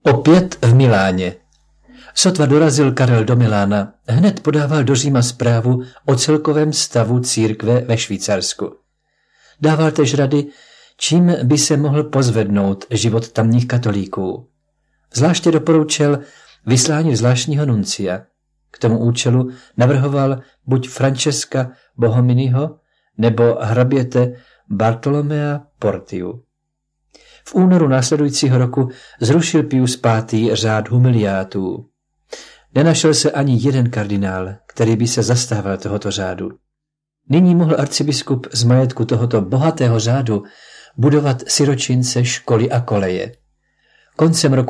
Opět v Miláně. Sotva dorazil Karel do Milána, hned podával do Říma zprávu o celkovém stavu církve ve Švýcarsku. Dával též rady, čím by se mohl pozvednout život tamních katolíků. Zvláště doporučil vyslání zvláštního nuncia. K tomu účelu navrhoval buď Francesca Bohominiho nebo hraběte Bartolomea Portiu. V únoru následujícího roku zrušil Pius V. řád humiliátů. Nenašel se ani jeden kardinál, který by se zastával tohoto řádu. Nyní mohl arcibiskup z majetku tohoto bohatého řádu budovat siročince, školy a koleje. Koncem roku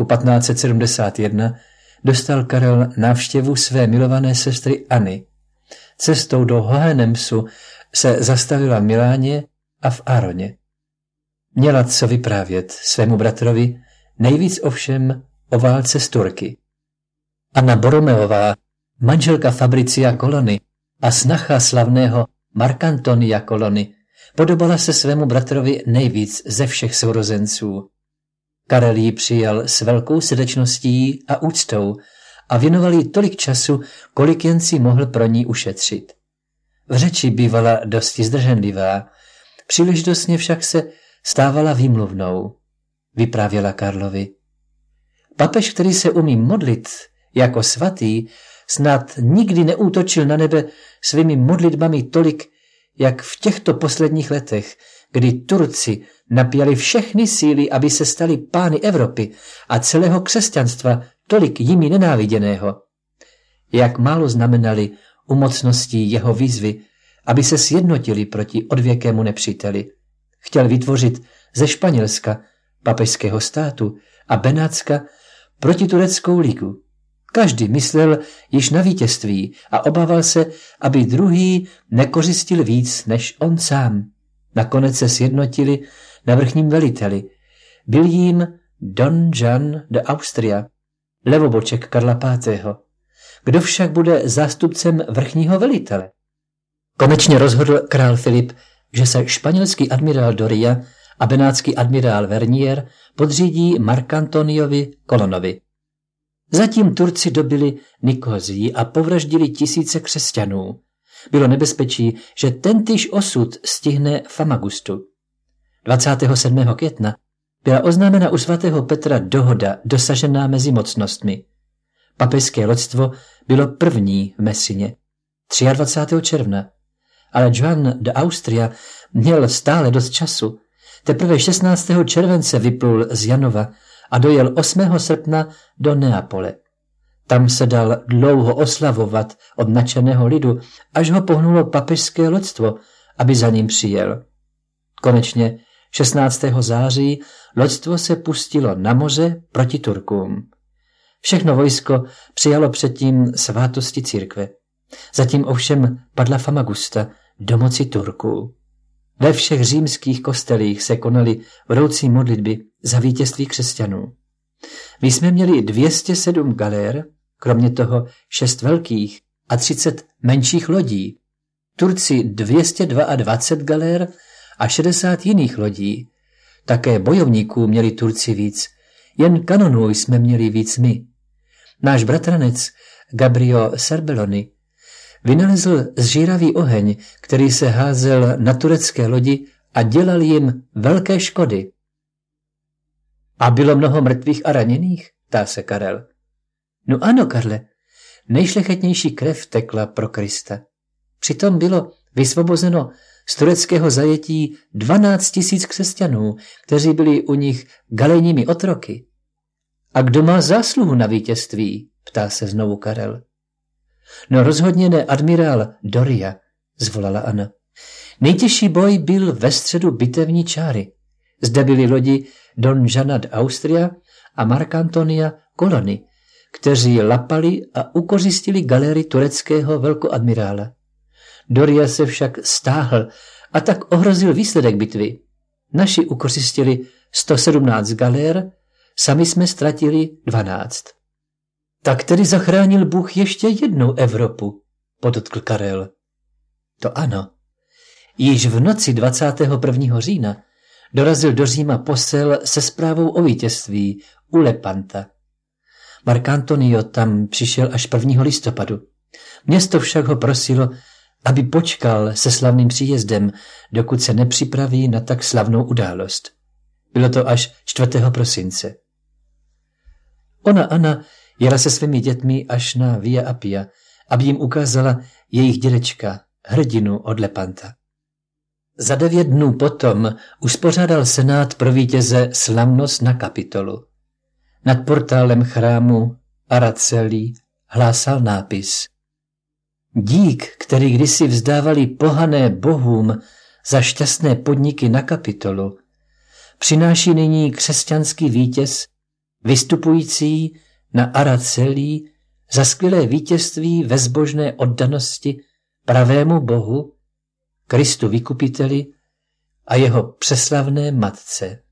1571 dostal Karel návštěvu své milované sestry Anny. Cestou do Hohenemsu se zastavila v Miláně a v Aroně. Měla co vyprávět svému bratrovi, nejvíc ovšem o válce s Turky. Anna Borromeová, manželka Fabricia Colony a snacha slavného Marcantonia Colony, podobala se svému bratrovi nejvíc ze všech sourozenců. Karel ji přijal s velkou srdečností a úctou a věnoval jí tolik času, kolik jen si mohl pro ní ušetřit. V řeči bývala dosti zdrženlivá, příležitostně však se stávala výmluvnou, vyprávěla Karlovi. Papež, který se umí modlit jako svatý, snad nikdy neútočil na nebe svými modlitbami tolik, jak v těchto posledních letech, kdy Turci napěli všechny síly, aby se stali pány Evropy a celého křesťanstva tolik jimi nenáviděného. Jak málo znamenali u mocností jeho výzvy, aby se sjednotili proti odvěkému nepříteli. Chtěl vytvořit ze Španělska, papežského státu a Benátska protitureckou ligu. Každý myslel již na vítězství a obával se, aby druhý nekořistil víc než on sám. Nakonec se sjednotili na vrchním veliteli. Byl jím Don John de Austria, levoboček Karla V. Kdo však bude zástupcem vrchního velitele? Konečně rozhodl král Filip, že se španělský admirál Doria a benátský admirál Vernier podřídí Marcantoniovi Colonovi. Zatím Turci dobili Nikózii a povraždili tisíce křesťanů. Bylo nebezpečí, že tentýž osud stihne Famagustu. 27. května byla oznámena u svatého Petra dohoda dosažená mezi mocnostmi. Papežské loďstvo bylo první v Messině. 23. června. Ale Juan de Austria měl stále dost času. Teprve 16. července vyplul z Janova a dojel 8. srpna do Neapole. Tam se dal dlouho oslavovat od nadšeného lidu, až ho pohnulo papežské loďstvo, aby za ním přijel. Konečně 16. září loďstvo se pustilo na moře proti Turkům. Všechno vojsko přijalo předtím svátosti církve. Zatím ovšem padla Famagusta do moci Turků. Ve všech římských kostelích se konaly vroucí modlitby za vítězství křesťanů. My jsme měli 207 galér, kromě toho 6 velkých a 30 menších lodí. Turci 222 galér a 60 jiných lodí. Také bojovníků měli Turci víc, jen kanonů jsme měli víc my. Náš bratranec Gabrio Serbelloni vynalezl zžíravý oheň, který se házel na turecké lodi a dělal jim velké škody. A bylo mnoho mrtvých a raněných? Ptá se Karel. No ano, Karle, nejšlechetnější krev tekla pro Krista. Přitom bylo vysvobozeno z tureckého zajetí 12 000 křesťanů, kteří byli u nich galejními otroky. A kdo má zásluhu na vítězství? Ptá se znovu Karel. No rozhodně ne admirál Doria, zvolala Anna. Nejtěžší boj byl ve středu bitevní čáry. Zde byly lodi Don Jana de Austria a Marcantonia Colony, kteří lapali a ukořistili galéry tureckého velkoadmirála. Doria se však stáhl a tak ohrozil výsledek bitvy. Naši ukořistili 117 galér, sami jsme ztratili 12. Tak tedy zachránil Bůh ještě jednou Evropu, podotkl Karel. To ano. Již v noci 21. října dorazil do Říma posel se zprávou o vítězství u Lepanta. Mark Antonio tam přišel až 1. listopadu. Město však ho prosilo, aby počkal se slavným příjezdem, dokud se nepřipraví na tak slavnou událost. Bylo to až 4. prosince. Ona Anna jela se svými dětmi až na Via Appia, aby jim ukázala jejich dědečka, hrdinu od Lepanta. Za 9 dnů potom uspořádal senát pro vítěze slavnost na Kapitolu. Nad portálem chrámu Araceli hlásal nápis: Dík, který kdysi vzdávali pohané bohům za šťastné podniky na Kapitolu, přináší nyní křesťanský vítěz, vystupující na Araceli za skvělé vítězství ve zbožné oddanosti pravému Bohu, Kristu Vykupiteli a jeho přeslavné matce.